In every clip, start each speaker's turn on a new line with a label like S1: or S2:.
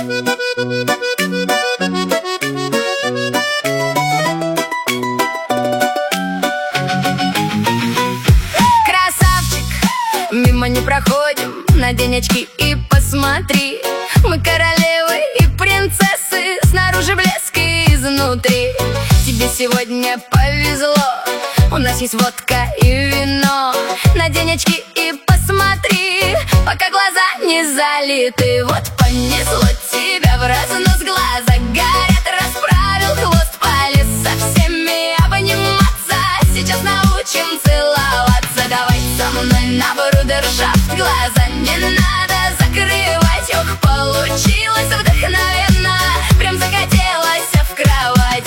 S1: Мимо не проходим, надень очки и посмотри. Мы королевы и принцессы, снаружи блеск и изнутри. Тебе сегодня повезло, у нас есть водка и вино. Надень очки и посмотри, пока глаза не залиты. Вот понесло тебя в разнос, глаза горят, расправил хвост, полез со всеми обниматься. Сейчас научим целоваться, давай со мной на брудершафт. Глаза не надо закрывать, ох, получилось вдохновенно, прям захотелось в кровать.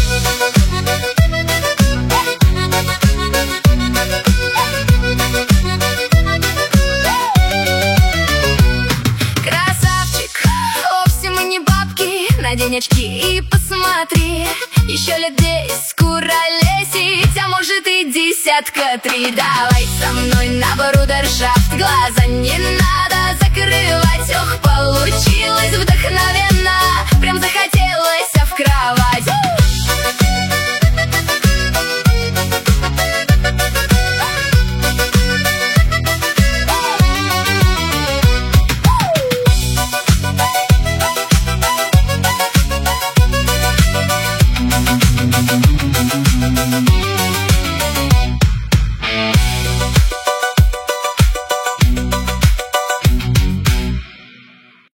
S1: Красавчик, вовсе мы не бабки, надень очки и посмотри. Еще лет 10 скуролесить, а может и 10-3. Давай со мной на брудершафт.